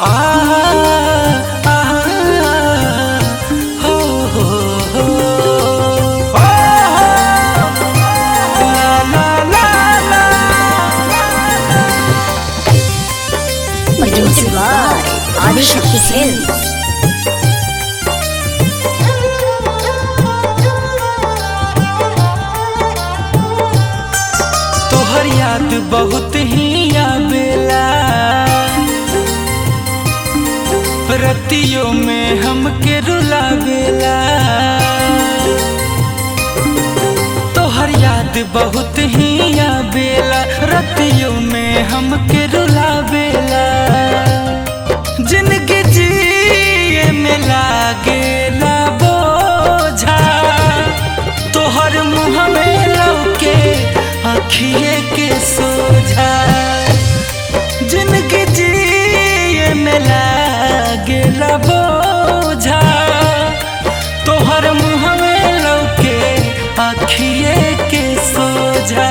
Produced by Adishakti Films. तोहर याद बहुत ही आवेला, रतियों में हमके रुलावेला। तोहर याद बहुत ही आवेला, रतियों में हमके रुलावेला। जिंदगी जिए में लागेला बोझा, तोहर मुँह में लौके आँखिए के सोझा। जिंदगी जिए में लागेला बोझा, तोहर मुँह में लौके आँखिए के सोझा।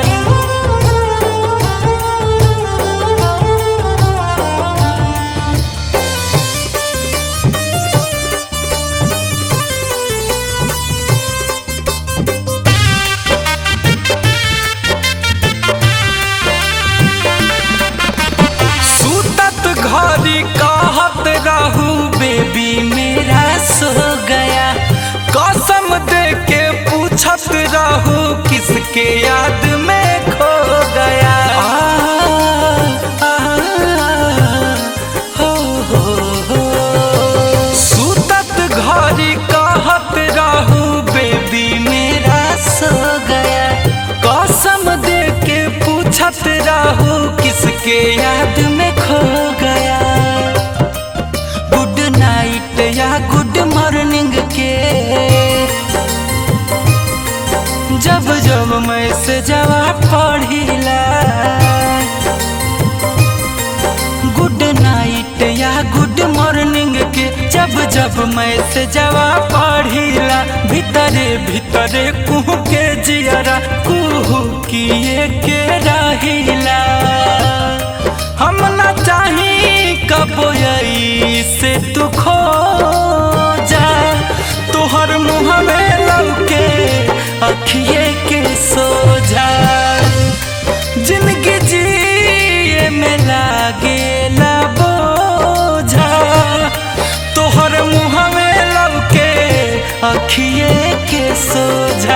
घड़ी कहत रहू बेबी मेरा सो गया, कसम दे के पूछत रहू किसके याद में खो गया। सुतत घड़ी कहत रहू बेबी मेरा सो गया, कसम दे के पूछत रहू किसके याद में खो गया। गुड नाइट या गुड मॉर्निंग के जब जब मैसेजवा पढ़िला, गुड नाइट या गुड मॉर्निंग के जब जब मैसेजवा पढ़िला, भीतरे भीतरे कुहू के जियरा कुहू किए के रहिला। हम ना चाही कबो से तू खो जा, तोहर मुँह में लौके अखिए के सोझा। जिंदगी जिए में लागेला बोझा, तोहर मुँह में लौके अखिए के सोझा।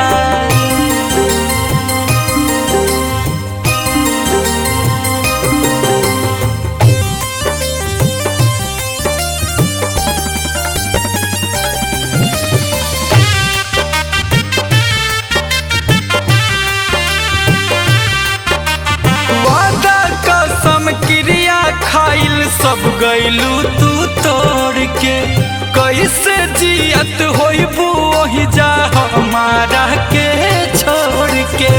क्रिया खाइल सब गइलू तू तोड़ के, कैसे जियत होइबू ओहि जा हमारा के छोड़ के।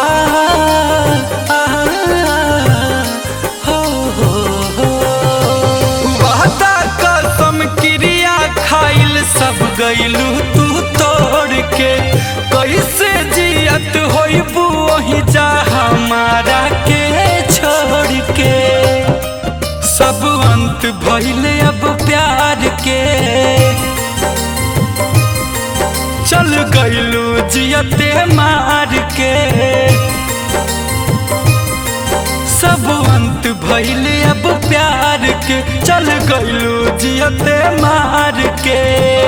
वादा कसम क्रिया खाइल सब गइलू तू तोड़ के, कैसे जियत होइबू ओहि जा हमारा के छोड़ के। सब अंत भइले अब प्यार के, चल गइलू जियते मार के। सब अंत भइले अब प्यार के, चल गइलू जियते मार के।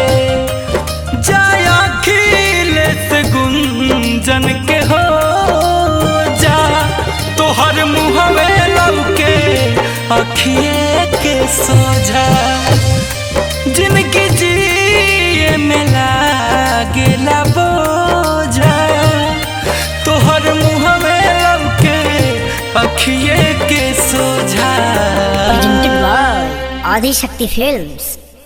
जाया अखिलेश गुंजन के हो जा, तोहर मुँह में लौके अखिए के सोझा। जिंदगी जिए में लागेला बोझा, तोहर मुँह में लौके अखिए के सोझा। Produced by Adishakti Films.